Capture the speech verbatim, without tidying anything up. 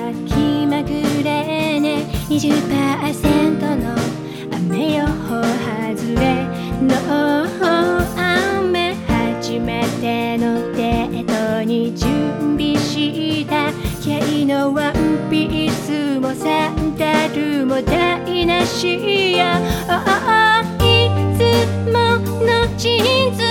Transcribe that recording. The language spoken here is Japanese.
気まぐれね にじゅっパーセント の雨予報外れの雨初めてのデートに準備した毛のワンピースもサンダルも台無しやいつものジーンズ